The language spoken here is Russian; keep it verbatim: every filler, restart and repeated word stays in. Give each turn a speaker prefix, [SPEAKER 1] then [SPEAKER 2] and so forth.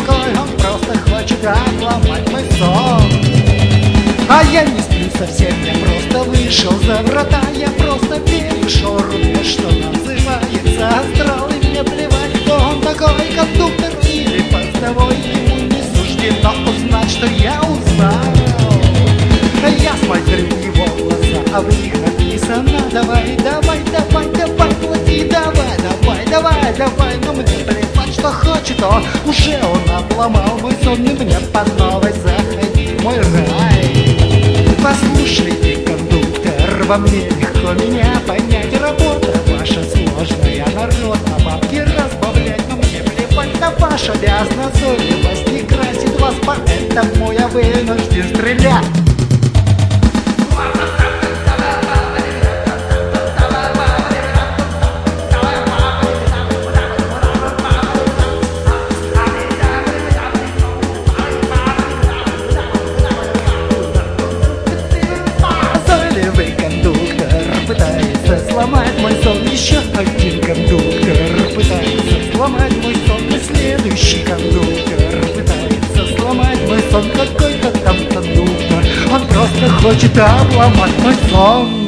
[SPEAKER 1] такой, он просто хочет обломать мой сон. А я не сплю совсем, я просто вышел за врата. Я просто перешел рубеж, что называется астрал. И мне плевать, кто он такой, кондуктор или постовой. Ему не суждено узнать, что я узнал. Я смотрю в его глаза, а в них написано: давай, давай, давай, давай, плати, давай, давай, давай, давай. Но мне плевать, что хочет он, уже он обломал мой сон. И мне по новой заходи в мой рай. Послушайте, кондуктор, вам мне легко меня понять. Работа ваша сложная, народ на бабки разбавлять. Но мне плевать, да ваша назойливость не красит вас, поэтому я вынужден стрелять. Сломать мой сон, еще один кондуктор пытается сломать мой сон, и следующий кондуктор пытается сломать мой сон. Какой-то там кондуктор, он просто хочет обломать мой сон.